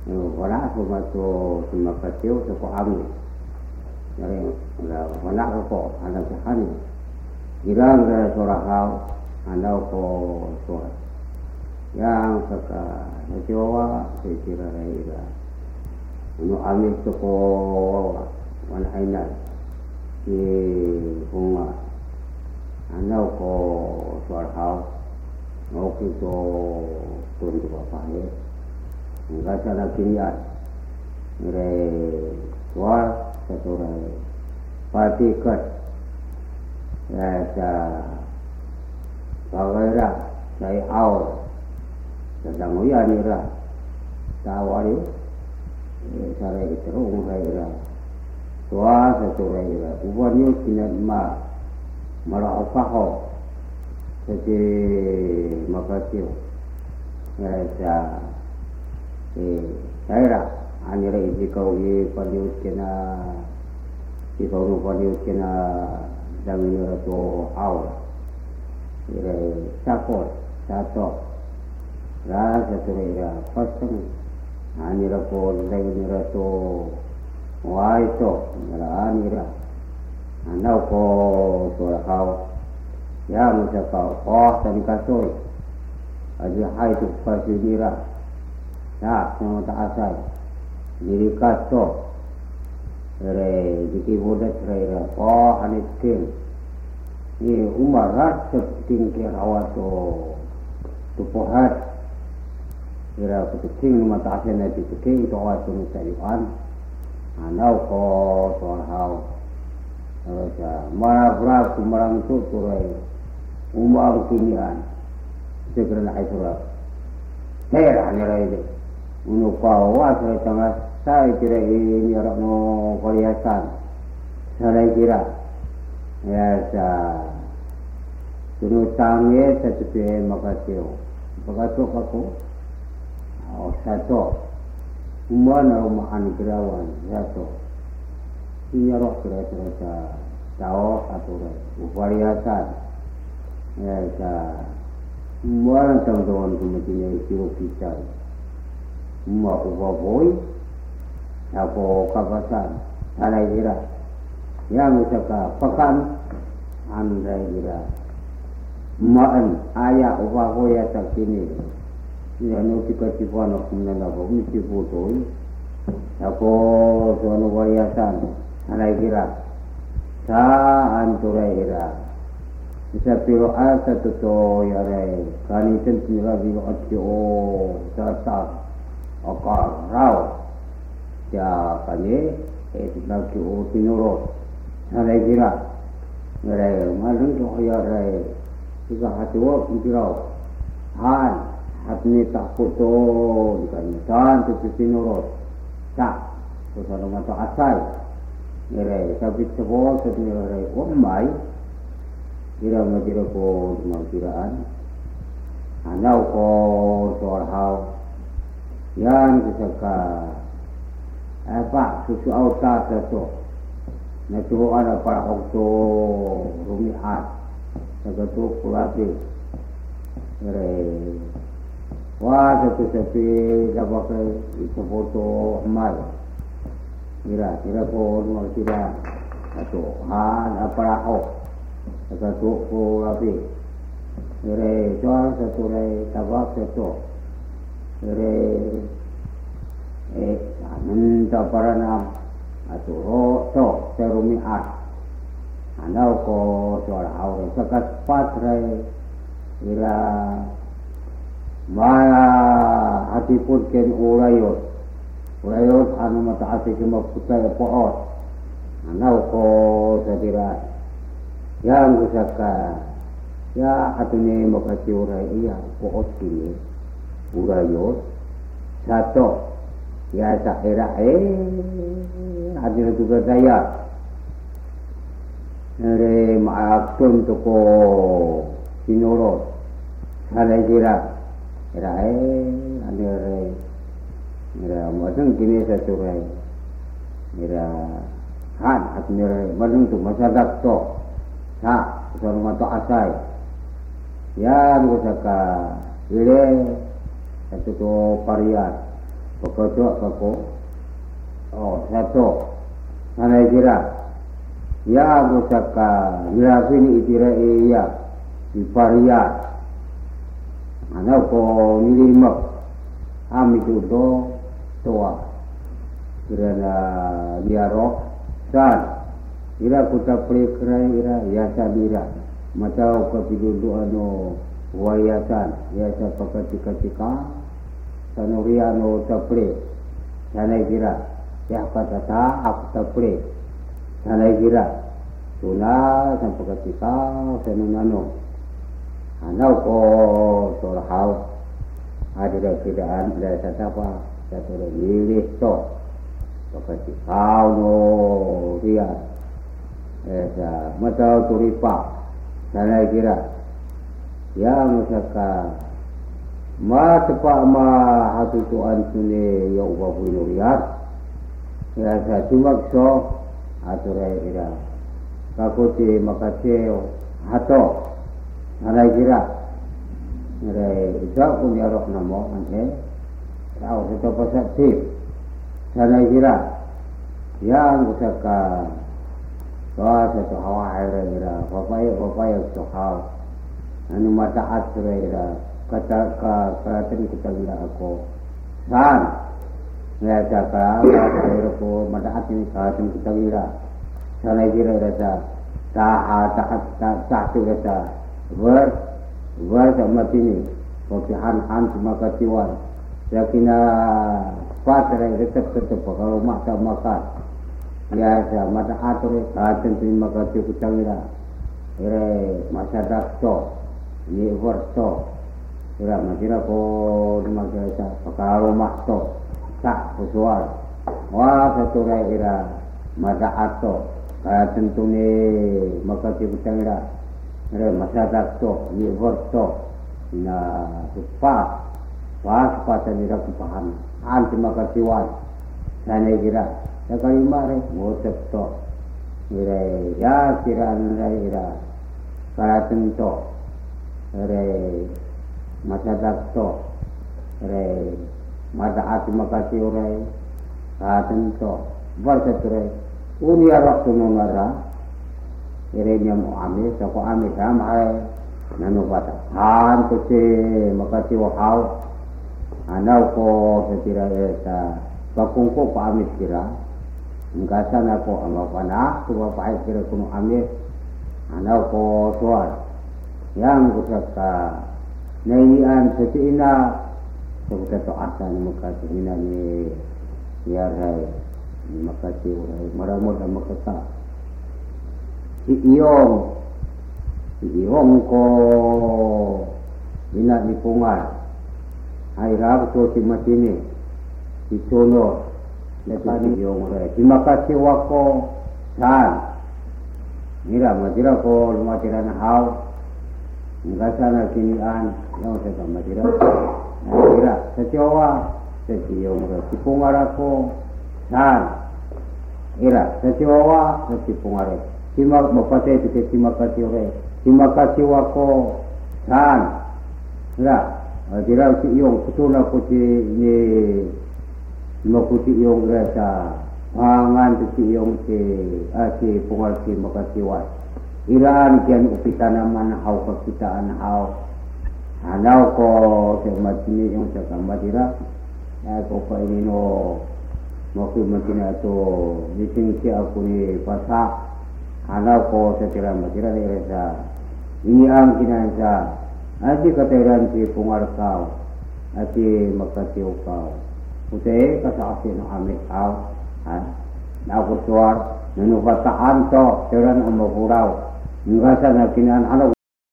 wala ko mato sumakatyo sa ko ami dari wala ko anak sahani irang dari sorahaw andaw ko sora yang saka najowa sitira ira uno ami to ko wala ainal si hunga andaw ko sorahaw okay to tundu papaye enggak sana kirian mere suar satu rai pati kat ya sa bagaira saya awal sedang uya nira tawari sare terung rai suar satu rai ubanyo sinan ma mara opaho sete makasio sa saya anira ijikau ye paliut kena ikau paliut kena danginira to aw ire sakot sato rasa turira pasang anira ko danginira to waito anira anau ko surahau ya musakau oh tadi kasoi aja hai tu pasinira ya, semua tak asal. Diri kaso, re jiki bodat re oh anitin. Ni umar rat setingkir awato tu pohat. Ira kuting mata asal nanti kuting tu awato nusayuan. Anau ko soalhau. Terus marah berat tu marang tu re umar kinian. Segera nak isurat. Hera ni re. Uno kau asal tengah saya kira ini orang no perhiasan saya kira ya sa uno tangye satu pe makasih bagato aku satu umana umahan kirawan satu ini roh kira kira tahu satu perhiasan ya sa umana teman-teman kemudian itu kita mau boy aku kawasan alai ira yang usaka pakan andai ira maan aya boy tak sini ya no tika tipuan aku menapa mesti foto aku sono wariasan alai ira sa anturai ira bisa piro asa to ya rai kani tentulah bilo atio sata akar rau ya kanye tidak kau tinurut ada kira mereka malu tu ayah rai jika hati wak kira han hati tak foto kan dan tu tinurut tak kalau mata asal mereka tapi sebab sebenarnya rai umai kira mengira ko kiraan anau ko soalhau yang disaka apa susu auta tu nanti ada para waktu rumiat jaga tu kulati wah satu sepi dapat itu foto amal kira ko mau tidak atau ada para jaga tu kulati jual satu tabak satu minta para nam atau to serumiat andau ko soal aure sakat patre ira maya hati pun ken urayot anu mata hati cuma putai pohon andau ko sadira yang usaka ya atune makasi uray iya pohon kini urayot satu ya sahira hadir juga saya dari maafkan toko sinurut saya kira hadir macam kini satu han hadir macam tu masyarakat tu soal mata asai yang usaka ile satu tu parian Pokoknya kako. Oh, satu. Sana kira. Ya musaka hirafini itira iya iparia. Ano ko nilimak. Ami tudo toa. Kira na diarok. San. Ira kuta prekra ira yasa bira. Matao kapidudu ano wayasan. Yasa pakatika-tika. Sanuriano tapre. Sanay kira. Ya patata aku tapre. Sanay kira. Tuna sampai ketika senunano. Anau ko sorhau. Ada perbedaan dari siapa? Satu milih to. Ketika no dia. Matau turipa. Sanay kira. Yang misalkan ma tepat ma hatu tuan sini yang bapu inuriat. Ya saya cuma so aturai kira. Kakuti makasih hato. Sanay kira. Nere ijak punya roh namo ane. Tahu kita pasal tip. Sanay kira. Yang misalkan soal satu hawa air kira. Papaya sohal. Anu mata aturai kira. Kata keratan kita bila aku san ya cakap aku mata hati keratan kita bila sana kira rasa tak tu rasa ber sama ini kopihan cuma katiwan yakina pasar resep kalau makan ya mata atur keratan terima kasih kita bila masyarakat to ni worto Ira makira ko dimakai sa pakaro makto sa kusuar. Wah satu ira mata ato kaya tentu ni makati butang ira masyarakat to ni worto na supa sa nira kupahan anti makatiwan sana ira sa kalimare ngotep to ira ya kiran ira kaya tentu ira masyarakat to re mata ati makasi ore katen to barsa ture unia raktu nonara ere nyam ame sako ame samai nanu bata han to se makasi wahau anau ko setira eta pakungko pa ame kira ngkasana ko amapana tu bapak kira kuno ame anau ko soal yang kusaka Naian seti ina sebuta to asan makati ina ni yarai makati urai maramod ang makata si iyong ko ina ni pungal ay rab to si matini si tono lepani iyong urai si makati wako san mira matira ko lumatira na haw Ngasana kinian yang saya kamatira. Kira setiawa setiawa sipungaraku san. Kira setiawa sipungare. Simak bapate itu simakati ore. Simakati wako san. Kira kira si iong kutuna kuti ni makuti iong rasa. Pangan si iong si pungal si makati wat. Iraan kian upitana man hau kakitaan hau hanau ko sematini yang cakap matira ya ko pa ini no maku matina to meeting si aku ni pasa hanau ko setira matira ni resa ini ang kinansa ati kateran si pungar kau ati makati kau ute kasasi no amit kau na ko suar nanu bataan to teran ang mapurao Ngerasa na kinaan